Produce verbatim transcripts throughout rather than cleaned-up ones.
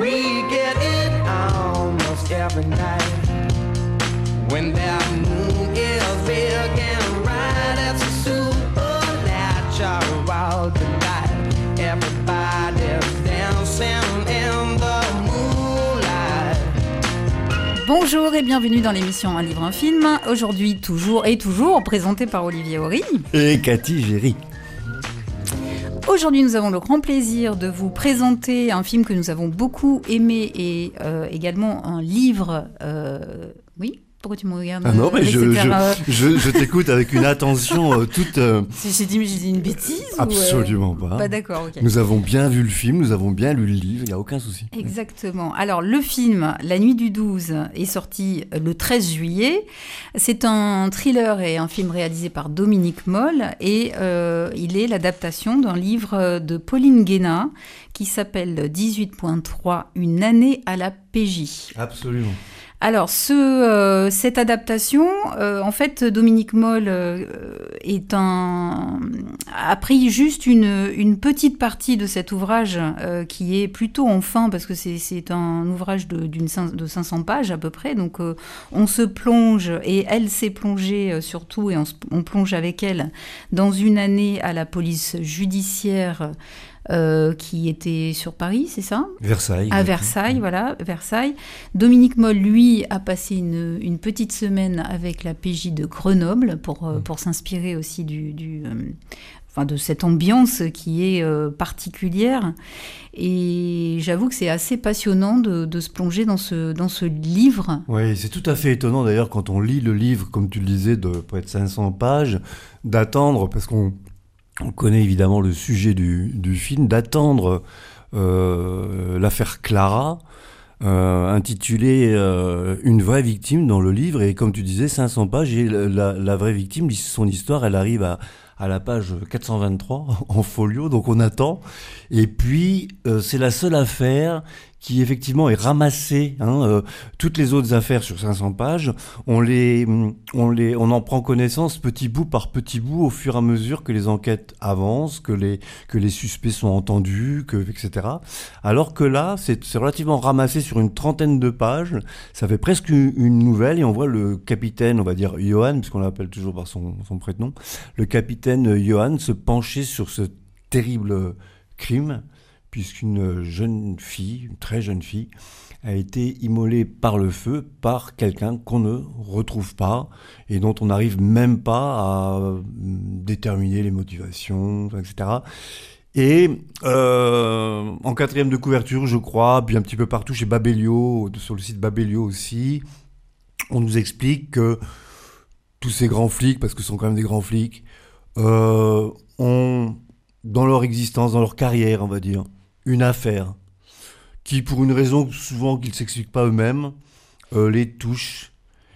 We get it almost every night. When that moon is big and bright, it's a supernatural delight. Everybody's dancing in the moonlight. Bonjour et bienvenue dans l'émission Un livre, un film. Aujourd'hui, toujours et toujours, présenté par Olivier Horry et Cathy Géry. Aujourd'hui, nous avons le grand plaisir de vous présenter un film que nous avons beaucoup aimé et euh, également un livre... Euh, oui Pourquoi tu me regardes? Ah non, mais je, je, euh... je, je t'écoute avec une attention euh, toute... Euh... J'ai dit, j'ai dit une bêtise Absolument ou euh... pas. Pas d'accord, ok. Nous avons bien vu le film, nous avons bien lu le livre, il n'y a aucun souci. Exactement. Alors, le film La Nuit du douze est sorti le treize juillet. C'est un thriller et un film réalisé par Dominique Moll et euh, il est l'adaptation d'un livre de Pauline Guéna qui s'appelle dix-huit point trois, Une année à la P J. Absolument. Alors, ce, euh, cette adaptation, euh, en fait, Dominique Moll euh, est un, a pris juste une, une petite partie de cet ouvrage euh, qui est plutôt en fin, parce que c'est, c'est un ouvrage de, d'une, de cinq cents pages à peu près. Donc, euh, on se plonge, et elle s'est plongée euh, surtout, et on, se, on plonge avec elle, dans une année à la police judiciaire Euh, qui était sur Paris, c'est ça ? Versailles. À Versailles, voilà, Versailles. Dominique Moll, lui, a passé une, une petite semaine avec la P J de Grenoble pour, euh, pour s'inspirer aussi du, du, euh, enfin, de cette ambiance qui est euh, particulière. Et j'avoue que c'est assez passionnant de, de se plonger dans ce, dans ce livre. Oui, c'est tout à fait étonnant d'ailleurs quand on lit le livre, comme tu le disais, de près de cinq cents pages, d'attendre, parce qu'on On connaît évidemment le sujet du, du film, d'attendre euh, l'affaire Clara, euh, intitulée euh, Une vraie victime dans le livre. Et comme tu disais, cinq cents pages, et la, la vraie victime, son histoire, elle arrive à, à la page quatre cent vingt-trois en folio, donc on attend. Et puis, euh, c'est la seule affaire qui effectivement est ramassée. Hein, euh, toutes les autres affaires sur cinq cents pages, on les, on les, on en prend connaissance petit bout par petit bout au fur et à mesure que les enquêtes avancent, que les, que les suspects sont entendus, que, et cetera. Alors que là, c'est, c'est relativement ramassé sur une trentaine de pages. Ça fait presque une, une nouvelle et on voit le capitaine, on va dire Johan, puisqu'on l'appelle toujours par son, son prénom, le capitaine Johan se pencher sur ce terrible crime, puisqu'une jeune fille, une très jeune fille, a été immolée par le feu par quelqu'un qu'on ne retrouve pas et dont on n'arrive même pas à déterminer les motivations, et cetera. Et euh, en quatrième de couverture, je crois, puis un petit peu partout chez Babelio, sur le site Babelio aussi, on nous explique que tous ces grands flics, parce que ce sont quand même des grands flics, euh, ont, dans leur existence, dans leur carrière, on va dire, une affaire qui, pour une raison souvent qu'ils ne s'expliquent pas eux-mêmes, euh, les touche.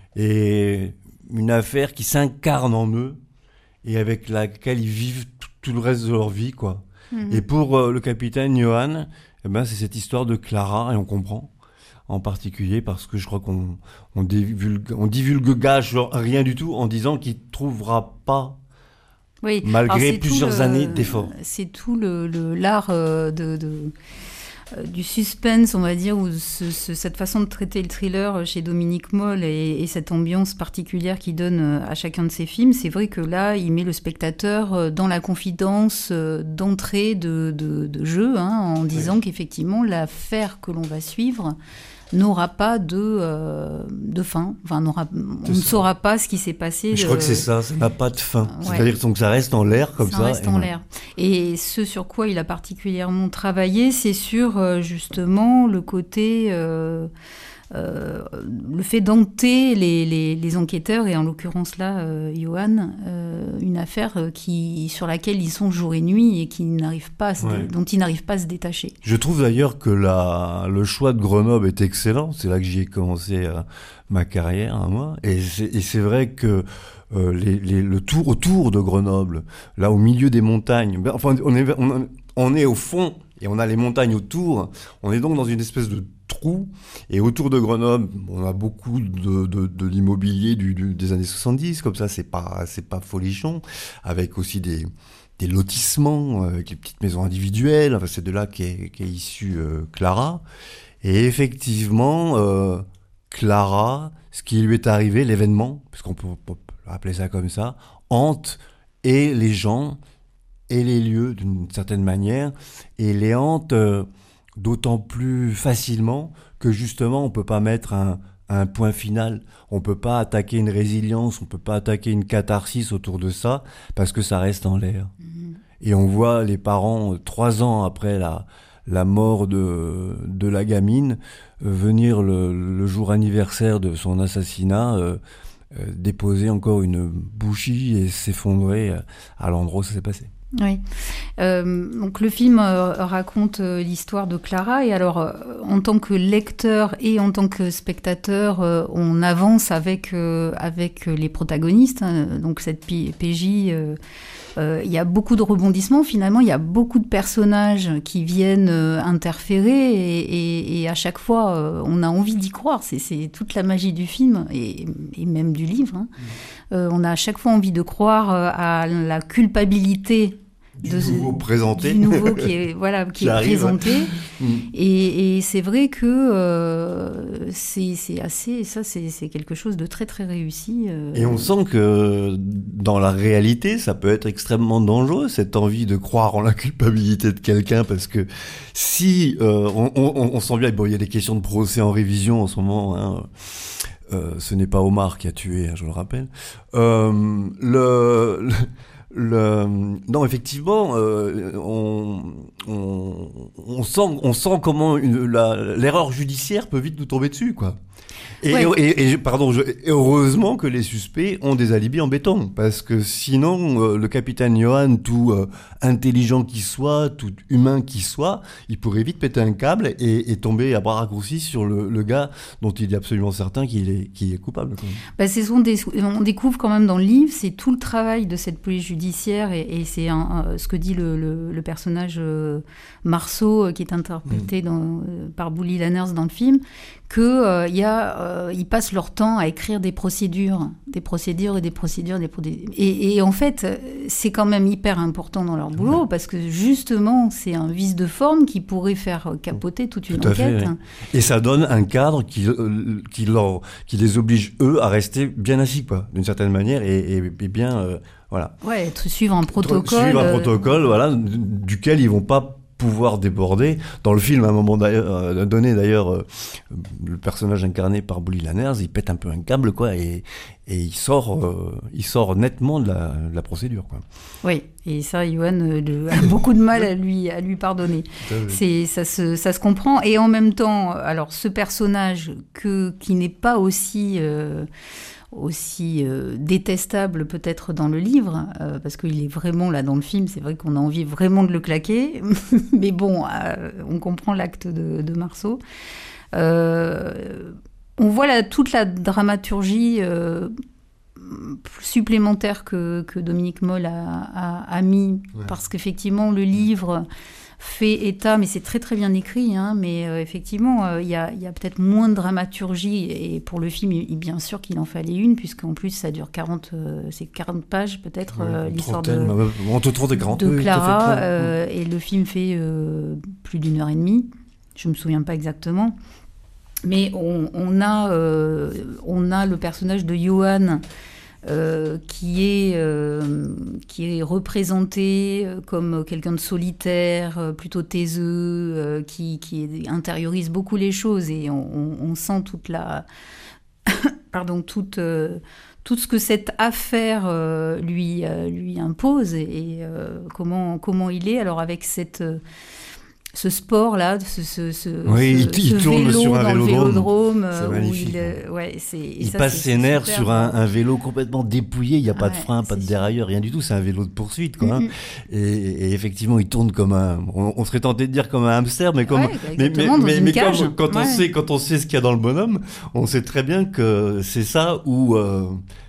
Et une affaire qui s'incarne en eux et avec laquelle ils vivent tout, tout le reste de leur vie, quoi. Mmh. Et pour euh, le capitaine Johan, eh ben, c'est cette histoire de Clara, et on comprend, en particulier parce que je crois qu'on on divulgue, on divulgage rien du tout en disant qu'il ne trouvera pas. Oui. Malgré plusieurs le, années d'efforts. C'est tout le, le, l'art euh, de, de, euh, du suspense, on va dire, ou ce, ce, cette façon de traiter le thriller chez Dominique Moll et, et cette ambiance particulière qu'il donne à chacun de ses films. C'est vrai que là, il met le spectateur dans la confidence d'entrée de, de, de jeu, hein, en disant oui. qu'effectivement, l'affaire que l'on va suivre n'aura pas de, euh, de fin. Enfin, n'aura, on ne saura pas ce qui s'est passé. Je de... crois que c'est ça, ça n'a pas de fin. Ouais. C'est-à-dire que ça reste en l'air comme ça. Ça reste et en non. l'air. Et ce sur quoi il a particulièrement travaillé, c'est sur euh, justement le côté... Euh, Euh, le fait d'hanter les, les, les enquêteurs, et en l'occurrence là, euh, Johan, euh, une affaire qui, sur laquelle ils sont jour et nuit et qui n'arrivent pas à se ouais. dé- dont ils n'arrivent pas à se détacher. Je trouve d'ailleurs que la, le choix de Grenoble est excellent. C'est là que j'ai commencé euh, ma carrière, hein, moi. Et c'est, et c'est vrai que euh, les, les, le tour autour de Grenoble, là au milieu des montagnes, ben, enfin on est, on, on est au fond et on a les montagnes autour. On est donc dans une espèce de trou, et autour de Grenoble, on a beaucoup de, de, de l'immobilier du, du, des années soixante-dix, comme ça, c'est pas, c'est pas folichon, avec aussi des, des lotissements, avec les petites maisons individuelles, enfin, c'est de là qu'est, qu'est issue euh, Clara. Et effectivement, euh, Clara, ce qui lui est arrivé, l'événement, puisqu'on peut, peut appeler ça comme ça, hante et les gens et les lieux d'une certaine manière, et les hante euh, d'autant plus facilement que justement on peut pas mettre un, un point final, on peut pas attaquer une résilience, on peut pas attaquer une catharsis autour de ça, parce que ça reste en l'air. Mmh. Et on voit les parents, euh, trois ans après la, la mort de, de la gamine, euh, venir le, le jour anniversaire de son assassinat, euh, euh, déposer encore une bougie et s'effondrer à l'endroit où ça s'est passé. Oui. Euh, donc le film euh, raconte euh, l'histoire de Clara, et alors euh, en tant que lecteur et en tant que spectateur, euh, on avance avec euh, avec les protagonistes. Hein, donc cette P- PJ, euh, euh, il y a beaucoup de rebondissements. Finalement, il y a beaucoup de personnages qui viennent euh, interférer, et, et, et à chaque fois, euh, on a envie d'y croire. C'est, c'est toute la magie du film et, et même du livre. Hein. Mmh. Euh, on a à chaque fois envie de croire euh, à la culpabilité du de, nouveau présenté, du nouveau qui est voilà qui, qui est arrive. présenté. Mmh. Et, et c'est vrai que euh, c'est, c'est assez ça c'est, c'est quelque chose de très très réussi. Euh. Et on sent que dans la réalité, ça peut être extrêmement dangereux, cette envie de croire en la culpabilité de quelqu'un, parce que si euh, on, on, on sent bien, bon, il y a des questions de procès en révision en ce moment. Hein, euh, ce n'est pas Omar qui a tué, hein, je le rappelle. Euh, le, le Le... Non, effectivement, euh, on, on, on, sent, on sent comment une, la, l'erreur judiciaire peut vite nous tomber dessus, quoi. Et, ouais. et, et, pardon, je, et heureusement que les suspects ont des alibis en béton, parce que sinon, euh, le capitaine Johan, tout euh, intelligent qu'il soit, tout humain qu'il soit, il pourrait vite péter un câble et, et tomber à bras raccourcis sur le, le gars dont il est absolument certain qu'il est, qu'il est coupable. Bah, c'est son dé- on découvre quand même dans le livre, c'est tout le travail de cette police judiciaire, et, et c'est un, un, ce que dit le, le, le personnage euh, Marceau, euh, qui est interprété mmh. dans, euh, par Bouli Lanners dans le film, que euh, y a, euh, ils passent leur temps à écrire des procédures, des procédures et des procédures, des procédures. Et, et en fait, c'est quand même hyper important dans leur boulot, ouais. parce que justement, c'est un vice de forme qui pourrait faire capoter toute une Tout à enquête. Fait, oui. Et ça donne un cadre qui, euh, qui, leur, qui les oblige, eux, à rester bien assis, quoi, d'une certaine manière, et, et, et bien, euh, voilà. Ouais, être, suivre un protocole. Suivre un protocole, euh... voilà, duquel ils vont pas pouvoir déborder. Dans le film, à un moment d'ailleurs, donné, d'ailleurs, euh, le personnage incarné par Bouli Lanners, il pète un peu un câble, quoi, et, et il sort, euh, il sort nettement de la, de la procédure, quoi. Oui, et ça, Johan euh, a beaucoup de mal à lui, à lui pardonner. C'est, ça se, ça se comprend. Et en même temps, alors, ce personnage que, qui n'est pas aussi... Euh, aussi euh, détestable peut-être dans le livre, euh, parce qu'il est vraiment là dans le film, c'est vrai qu'on a envie vraiment de le claquer, mais bon, euh, on comprend l'acte de, de Marceau. Euh, on voit là, toute la dramaturgie euh, supplémentaire que, que Dominique Moll a, a, a mis, ouais. parce qu'effectivement le livre fait état, mais c'est très très bien écrit, hein, mais euh, effectivement, il euh, y, a, y a peut-être moins de dramaturgie, et pour le film, il, bien sûr qu'il en fallait une, puisqu'en plus ça dure quarante, euh, c'est quarante pages peut-être, ouais, euh, l'histoire de, entre trente et quarante, de oui, Clara, euh, et le film fait euh, plus d'une heure et demie, je me souviens pas exactement, mais on, on, a, euh, on a le personnage de Johan, Euh, qui, est, euh, qui est représenté comme quelqu'un de solitaire, euh, plutôt taiseux, euh, qui, qui intériorise beaucoup les choses, et on, on, on sent toute la... Pardon, toute, euh, tout ce que cette affaire euh, lui, euh, lui impose, et, et euh, comment, comment il est, alors avec cette... Euh, ce sport-là, ce, ce, ce, oui, ce, il, il ce tourne vélo sur un dans vélodrome. Le vélodrome c'est où magnifique. Il, ouais, c'est, il ça, passe c'est, ses c'est nerfs super, sur un, un vélo complètement dépouillé. Il n'y a pas ouais, de frein, pas de dérailleur, rien du tout. C'est un vélo de poursuite, quoi. Mm-hmm. Hein. Et, et effectivement, il tourne comme un. On, on serait tenté de dire comme un hamster, mais comme. Ouais, mais mais, mais, mais comme, quand ouais. on sait, quand on sait ce qu'il y a dans le bonhomme, on sait très bien que c'est ça où. Euh,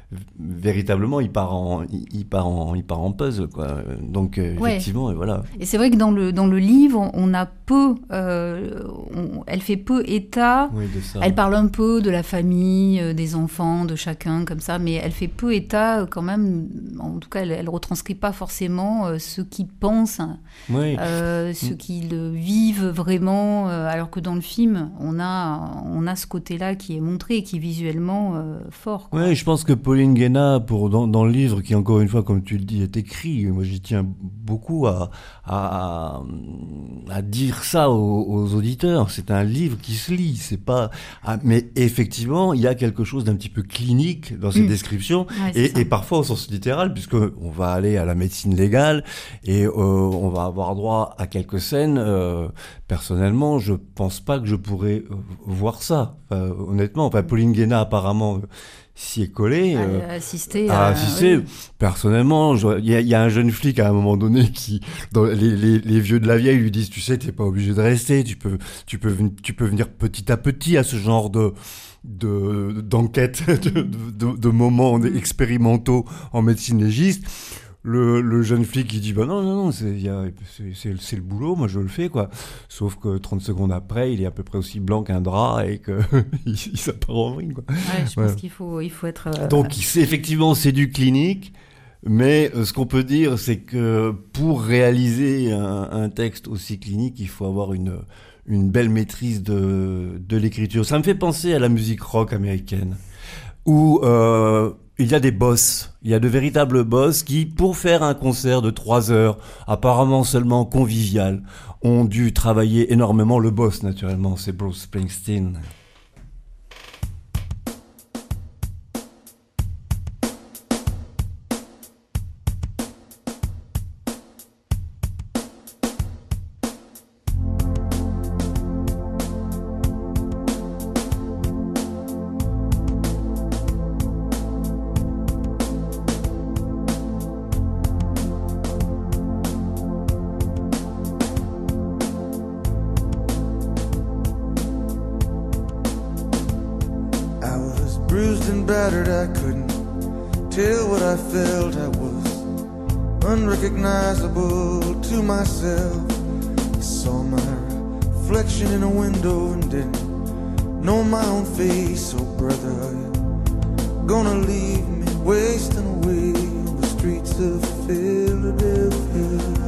véritablement, il part en, il, il part en, il part en puzzle, quoi. Donc, euh, Ouais. effectivement, et voilà. Et c'est vrai que dans le, dans le livre, on a peu, euh, on- elle fait peu état. Oui, de ça. Elle parle un peu de la famille, euh, des enfants, de chacun, comme ça, mais elle fait peu état euh, quand même. En tout cas, elle, elle retranscrit pas forcément euh, ceux qui pensent, Oui. euh, ceux qui le vivent vraiment. euh, alors que dans le film, on a, on a ce côté-là qui est montré et qui est visuellement euh, fort, quoi. Oui, je pense que Pauline Guéna, pour, dans, dans le livre, qui encore une fois, comme tu le dis, est écrit, moi j'y tiens beaucoup à, à, à dire ça aux, aux auditeurs. C'est un livre qui se lit, c'est pas. Ah, mais effectivement, il y a quelque chose d'un petit peu clinique dans ces Mm. descriptions, Ouais, c'est et, ça. et parfois au sens littéral, puisque on va aller à la médecine légale et euh, on va avoir droit à quelques scènes. Euh, personnellement, je pense pas que je pourrais euh, voir ça. Enfin, honnêtement, enfin, Pauline Guéna apparemment euh, s'y est collée. euh, À assister à à- assister. oui. Personnellement, je- il y, a- il y a un jeune flic à un moment donné qui, dans les, les, les vieux de la vieille lui disent, tu sais, t'es pas obligé de rester, tu peux, tu peux, ven- tu peux venir petit à petit à ce genre de de d'enquête, de, de, de moments expérimentaux en médecine légiste. Le, le jeune flic qui dit bah non non non c'est il y a- c'est c'est c'est le boulot, moi je le fais, quoi. Sauf que trente secondes après il est à peu près aussi blanc qu'un drap et que il, il s'appart en vrille, quoi. Ouais, je Ouais. pense qu'il faut, il faut être. euh, Donc c'est effectivement c'est du clinique, mais euh, ce qu'on peut dire c'est que pour réaliser un, un texte aussi clinique, il faut avoir une une belle maîtrise de de l'écriture. Ça me fait penser à la musique rock américaine, où euh, il y a des boss, il y a de véritables boss qui, pour faire un concert de trois heures, apparemment seulement convivial, ont dû travailler énormément. Le boss, naturellement, c'est Bruce Springsteen. I was bruised and battered, I couldn't tell what I felt. I was unrecognizable to myself. I saw my reflection in a window and didn't know my own face. Oh brother, are you gonna leave me wasting away on the streets of Philadelphia?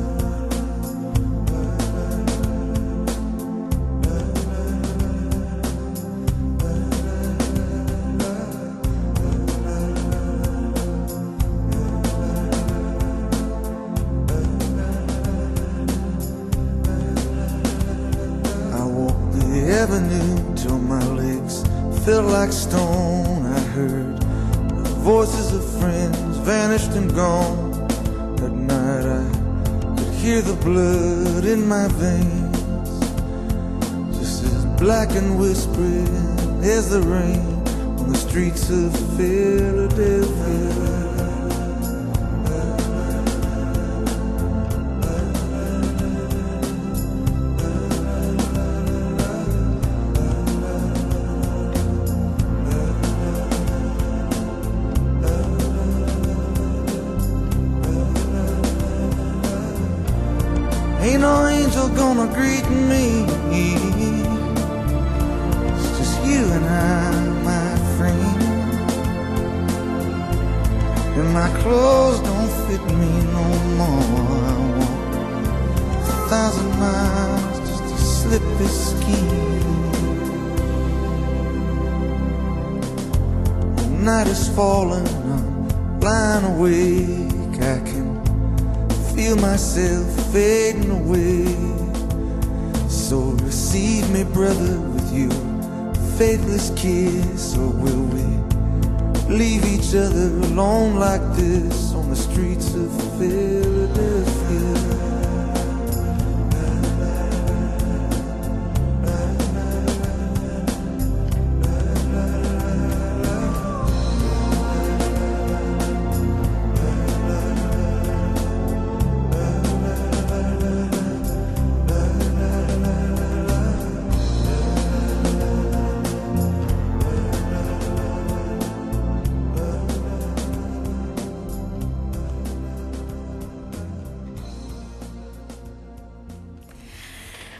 I walked the avenue till my legs felt like stone. I heard the voices of friends vanished and gone. That night I could hear the blood in my veins, just as black and whispering as the rain on the streets of Philadelphia. Ain't no angel gonna greet me. It's just you and I, my friend. And my clothes don't fit me no more. I walk a thousand miles just to slip this skin. The night is falling, I'm lying awake. I can feel myself fading away. So receive me, brother, with your faithless kiss. Or will we leave each other alone like this on the streets of Philadelphia?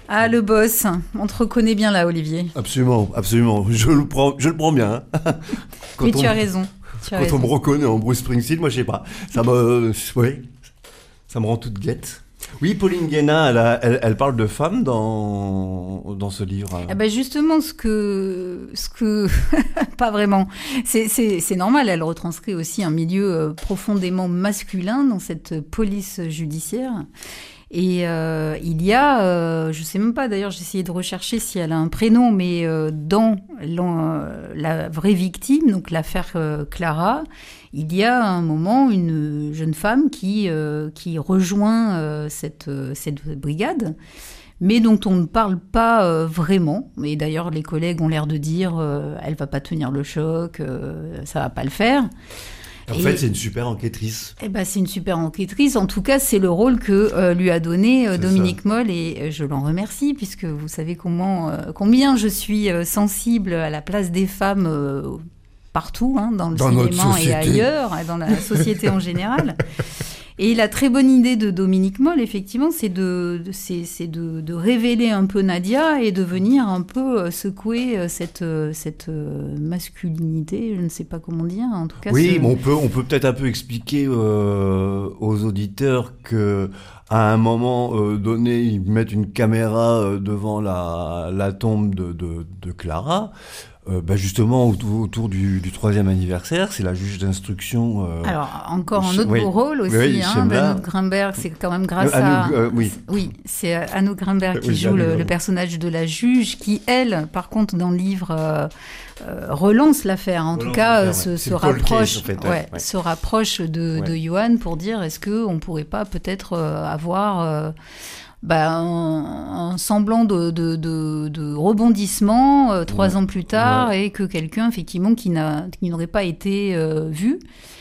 Ah, le boss, on te reconnaît bien là, Olivier. Absolument, absolument. Je le prends, je le prends bien. Hein. Mais tu as raison. Tu as quand raison. on me reconnaît en Bruce Springsteen, moi je sais pas, ça me, oui, ça me rend toute guette. Oui, Pauline Guénin, elle, a, elle, elle parle de femmes dans, dans ce livre. Eh ben justement, ce que, ce que, pas vraiment. C'est, c'est, c'est normal. Elle retranscrit aussi un milieu profondément masculin dans cette police judiciaire. Et euh, il y a, euh, je sais même pas d'ailleurs, j'ai essayé de rechercher si elle a un prénom, mais euh, dans la vraie victime, donc l'affaire euh, Clara, il y a à un moment une jeune femme qui, euh, qui rejoint euh, cette, euh, cette brigade, mais dont on ne parle pas euh, vraiment. Et d'ailleurs, les collègues ont l'air de dire euh, elle va pas tenir le choc, euh, ça va pas le faire. En et, fait, c'est une super enquêtrice. Eh ben, c'est une super enquêtrice. En tout cas, c'est le rôle que euh, lui a donné euh, Dominique Moll, et euh, je l'en remercie, puisque vous savez comment, euh, combien je suis euh, sensible à la place des femmes euh, partout, hein, dans le dans cinéma et ailleurs, et dans la société en général. Et la très bonne idée de Dominique Moll, effectivement, c'est de, de, c'est, c'est de, de révéler un peu Nadia et de venir un peu secouer cette, cette masculinité, je ne sais pas comment dire, en tout cas. Oui, ce... mais on peut, on peut peut-être un peu expliquer euh, aux auditeurs que à un moment euh, donné, ils mettent une caméra euh, devant la, la tombe de, de, de Clara. Euh, bah justement, autour, autour du, du troisième anniversaire, c'est la juge d'instruction. Euh, Alors, encore un autre oui, beau rôle aussi, oui, hein, d'Anouk Grimberg, c'est quand même grâce euh, à... Anouk, euh, oui. oui, c'est Anouk Grimberg qui oui, joue le, le personnage de la juge, qui, elle, par contre, dans le livre, euh, euh, relance l'affaire. En relance tout cas, euh, se, se, rapproche, case, en fait, ouais, ouais. se rapproche de, ouais. de Johan pour dire, est-ce qu'on ne pourrait pas peut-être euh, avoir... Euh, Bah, un, un semblant de, de, de, de rebondissement euh, trois ouais. ans plus tard, ouais. et que quelqu'un, effectivement, qui, n'a, qui n'aurait pas été euh, vu,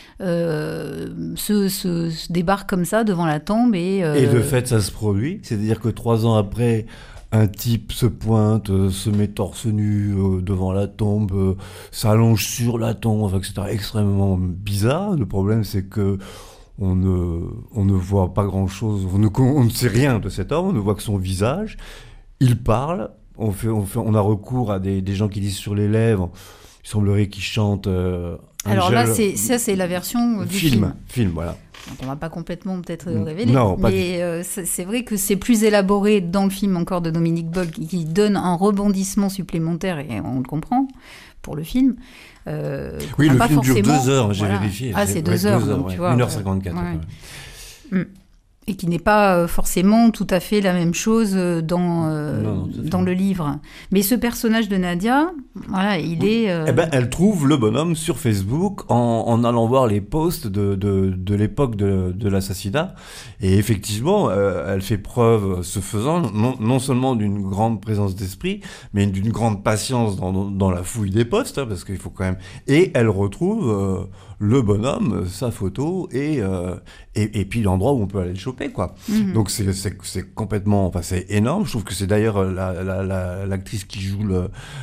euh, se, se, se débarque comme ça devant la tombe. Et, euh... et de fait, ça se produit. C'est-à-dire que trois ans après, un type se pointe, euh, se met torse nu euh, devant la tombe, euh, s'allonge sur la tombe, enfin, et cetera. Extrêmement bizarre. Le problème, c'est que On ne, on ne voit pas grand-chose, on ne, on ne sait rien de cet homme, on ne voit que son visage. Il parle, on, fait, on, fait, on a recours à des, des gens qui disent sur les lèvres, il semblerait qu'ils chantent... Euh, Alors là, c'est, ça, c'est la version du film. Film, film voilà. Donc on ne va pas complètement peut-être révéler, non, pas mais euh, c'est, c'est vrai que c'est plus élaboré dans le film encore de Dominique Moll, qui, qui donne un rebondissement supplémentaire, et on le comprend, pour le film. Euh, oui, le pas film forcément... dure deux heures, j'ai voilà. vérifié. Ah, c'est deux heures, donc, ouais. tu vois. une heure cinquante-quatre. Ouais. Ouais. Et qui n'est pas euh, forcément tout à fait la même chose dans, euh, non, non, dans le livre. Mais ce personnage de Nadia, voilà, il oui. est... Euh... Eh ben, elle trouve le bonhomme sur Facebook en, en allant voir les posts de, de, de l'époque de, de l'assassinat. Et effectivement, euh, elle fait preuve, ce faisant, non, non seulement d'une grande présence d'esprit, mais d'une grande patience dans, dans la fouille des posts, hein, parce qu'il faut quand même... Et elle retrouve... Euh, le bonhomme, sa photo, et, euh, et, et puis l'endroit où on peut aller le choper, quoi. Mm-hmm. Donc c'est, c'est, c'est complètement... Enfin, c'est énorme. Je trouve que c'est d'ailleurs la, la, la, l'actrice qui joue le,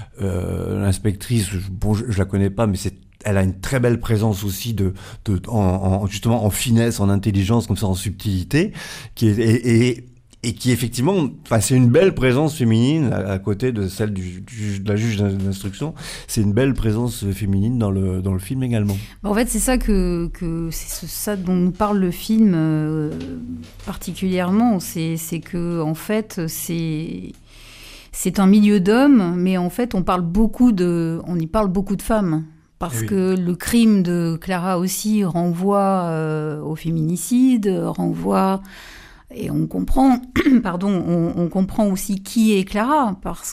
euh, l'inspectrice, bon, je, je la connais pas, mais c'est elle a une très belle présence aussi de, de en, en, justement en finesse, en intelligence, comme ça, en subtilité, qui est... Et, et, et qui effectivement, enfin, c'est une belle présence féminine à, à côté de celle du, du, de la juge d'instruction. C'est une belle présence féminine dans le, dans le film également. En fait, c'est ça que, que c'est ça dont nous parle le film euh, particulièrement. C'est, c'est que en fait, c'est c'est un milieu d'hommes, mais en fait, on parle beaucoup de, on y parle beaucoup de femmes. Parce oui. que le crime de Clara aussi renvoie euh, au féminicide, renvoie... Et on comprend, pardon, on, on comprend aussi qui est Clara, parce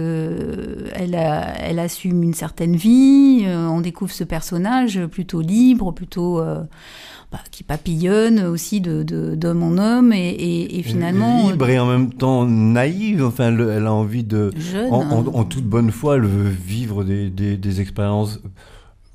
que elle, a, elle assume une certaine vie, euh, on découvre ce personnage plutôt libre, plutôt euh, bah, qui papillonne aussi de, de, d'homme en homme, et, et, et finalement... Libre et en même temps naïve, enfin, le, elle a envie de, jeune, en, en, en toute bonne foi, elle veut vivre des, des, des expériences...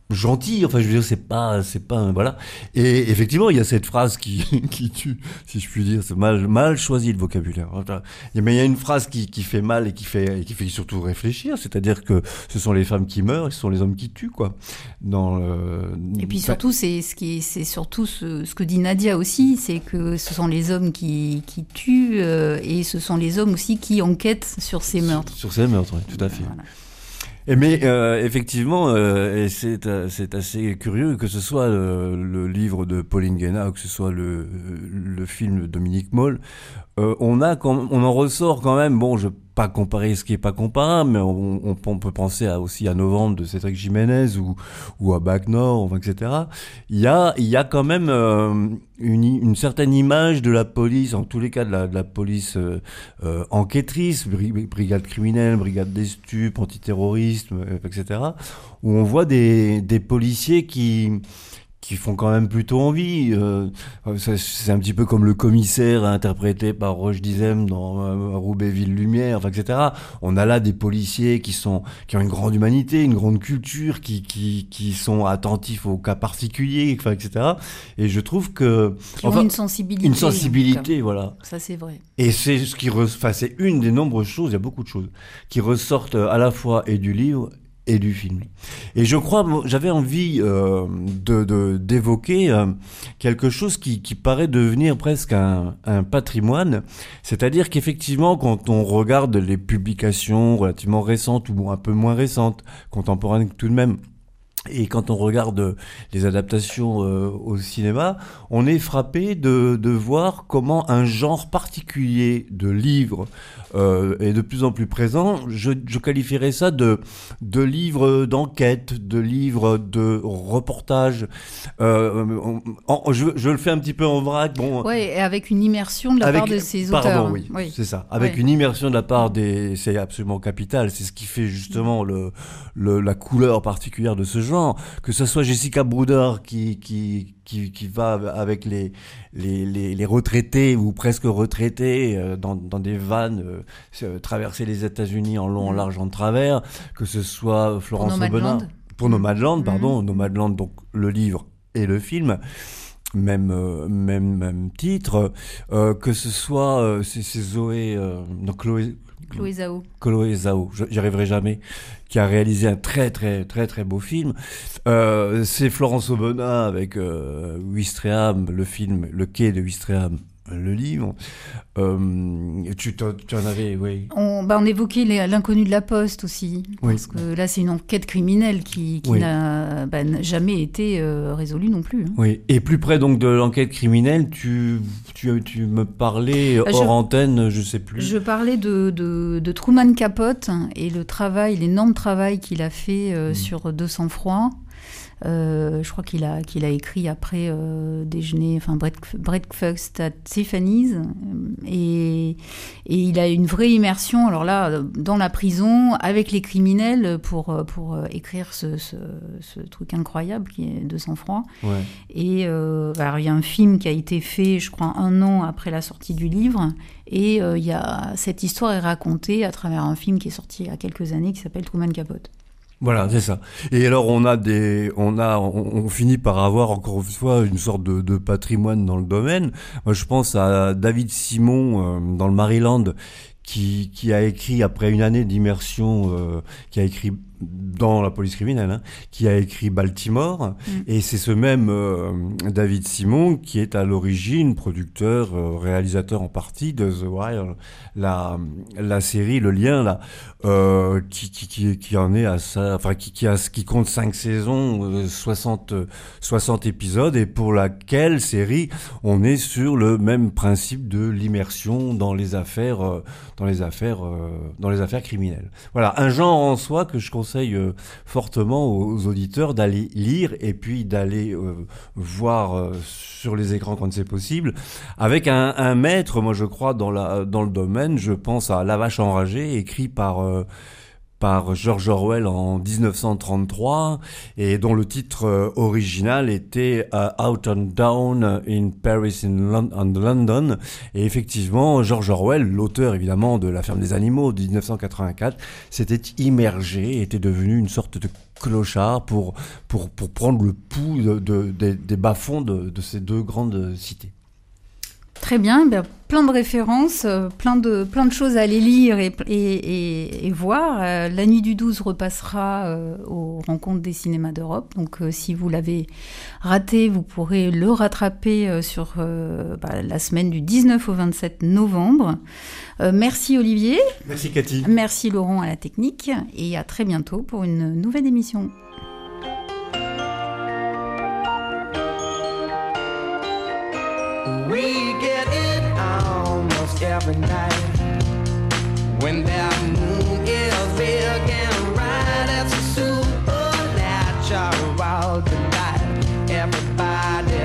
gentil, enfin je veux dire c'est pas c'est pas voilà. Et effectivement il y a cette phrase qui qui tue, si je puis dire, c'est mal mal choisi le vocabulaire. Mais il y a une phrase qui qui fait mal et qui fait et qui fait surtout réfléchir, c'est-à-dire que ce sont les femmes qui meurent et ce sont les hommes qui tuent, quoi. Dans le... Et puis surtout c'est ce qui c'est surtout ce, ce que dit Nadia aussi, c'est que ce sont les hommes qui qui tuent euh, et ce sont les hommes aussi qui enquêtent sur ces meurtres. Sur, sur ces meurtres, oui, tout à fait. Voilà. Et mais euh, effectivement, euh, et c'est c'est assez curieux que ce soit le, le livre de Pauline Guéna ou que ce soit le le film de Dominique Moll, euh, on a quand, on en ressort quand même. Bon, je vais pas comparer ce qui est pas comparable, mais on, on, on peut penser à, aussi à Novembre de Cédric Jiménez ou ou à Bac Nord, enfin, et cetera. Il y a il y a quand même euh, une une certaine image de la police, en tous les cas de la de la police euh, euh, enquêtrice, bri- brigade criminelle, brigade des stupes, antiterrorisme, et cetera. Où on voit des des policiers qui qui font quand même plutôt envie. Euh, c'est un petit peu comme le commissaire interprété par Roche Dizem dans euh, Roubaix Ville Lumière, enfin, et cetera. On a là des policiers qui sont qui ont une grande humanité, une grande culture, qui qui qui sont attentifs aux cas particuliers, enfin, et cetera. Et je trouve que qui ont enfin, une sensibilité. Une sensibilité, voilà. Ça c'est vrai. Et c'est ce qui, re... enfin, c'est une des nombreuses choses. Il y a beaucoup de choses qui ressortent à la fois et du livre et du film. Et je crois, j'avais envie euh, de, de d'évoquer euh, quelque chose qui, qui paraît devenir presque un, un patrimoine, c'est-à-dire qu'effectivement, quand on regarde les publications relativement récentes ou un peu moins récentes, contemporaines tout de même, et quand on regarde les adaptations euh, au cinéma, on est frappé de, de voir comment un genre particulier de livre euh, est de plus en plus présent. Je, je qualifierais ça de, de livres d'enquête, de livres de reportage. Euh, en, en, je, je le fais un petit peu en vrac. Bon, ouais, et avec une immersion de la avec, part de ces auteurs. Pardon, oui, oui. C'est ça. Avec ouais. une immersion de la part des... C'est absolument capital. C'est ce qui fait justement le, le, la couleur particulière de ce genre. Genre, que ce soit Jessica Bruder qui qui qui qui va avec les les les, les retraités ou presque retraités euh, dans dans des vannes euh, traverser les États-Unis en long, en large, en travers, que ce soit Florence Aubenas pour Nomadland, pardon, mmh. Nomadland, donc le livre et le film. Même euh, même même titre, euh, que ce soit euh, c'est, c'est Zoé euh, donc Chloé Chloé Zhao. Chloé Zhao, j'y arriverai jamais, qui a réalisé un très très très très beau film. Euh, c'est Florence Aubenas avec euh, Ouistreham, le film Le Quai de Ouistreham, le livre. Euh, tu, tu en avais, oui. On, bah on évoquait les, l'inconnu de la Poste aussi, parce oui. que là c'est une enquête criminelle qui, qui oui. n'a, bah, n'a jamais été euh, résolue non plus. Hein. Oui, et plus près donc de l'enquête criminelle, tu, tu, tu me parlais bah, hors je, antenne, je sais plus. Je parlais de, de, de Truman Capote et le travail, l'énorme travail qu'il a fait euh, mmh. sur deux cents francs. Euh, je crois qu'il a qu'il a écrit après euh, déjeuner, enfin Breakfast at Tiffany's, et et il a une vraie immersion. Alors là, dans la prison avec les criminels pour pour écrire ce ce, ce truc incroyable qui est deux cents francs. Ouais. Et euh, alors il y a un film qui a été fait, je crois, un an après la sortie du livre. Et euh, il y a cette histoire est racontée à travers un film qui est sorti il y a quelques années qui s'appelle Truman Capote. Voilà, c'est ça. Et alors on a des, on a, on, on finit par avoir encore une fois une sorte de, de patrimoine dans le domaine. Moi, je pense à David Simon euh, dans le Maryland, qui qui a écrit après une année d'immersion, euh, qui a écrit dans la police criminelle, hein, qui a écrit Baltimore, mmh. et c'est ce même euh, David Simon qui est à l'origine producteur, euh, réalisateur en partie de The Wire, la la série, le lien là, euh, qui qui qui qui en est à ça, enfin qui qui a qui compte cinq saisons, euh, soixante soixante épisodes, et pour laquelle série on est sur le même principe de l'immersion dans les affaires, euh, dans les affaires, euh, dans les affaires criminelles. Voilà, un genre en soi que je conseille Euh, fortement aux auditeurs d'aller lire et puis d'aller euh, voir euh, sur les écrans quand c'est possible, avec un, un maître, moi je crois, dans, la, dans le domaine. Je pense à La Vache enragée, écrit par, euh, par George Orwell en dix-neuf cent trente-trois et dont le titre euh, original était uh, Out and Down in Paris in Lon- and London. Et effectivement, George Orwell, l'auteur évidemment de La Ferme des Animaux de dix-neuf cent quatre-vingt-quatre, s'était immergé, était devenu une sorte de clochard pour, pour, pour prendre le pouls de, de, des, des bas-fonds de, de ces deux grandes cités. Très bien, bien, plein de références, euh, plein, de, plein de choses à aller lire et, et, et, et voir. Euh, la nuit du douze repassera euh, aux rencontres des cinémas d'Europe. Donc euh, si vous l'avez raté, vous pourrez le rattraper euh, sur euh, bah, la semaine du dix-neuf au vingt-sept novembre. Euh, merci Olivier. Merci Cathy. Merci Laurent à la technique. Et à très bientôt pour une nouvelle émission. We get it almost every night when that moon is big and bright. It's a supernatural delight. Everybody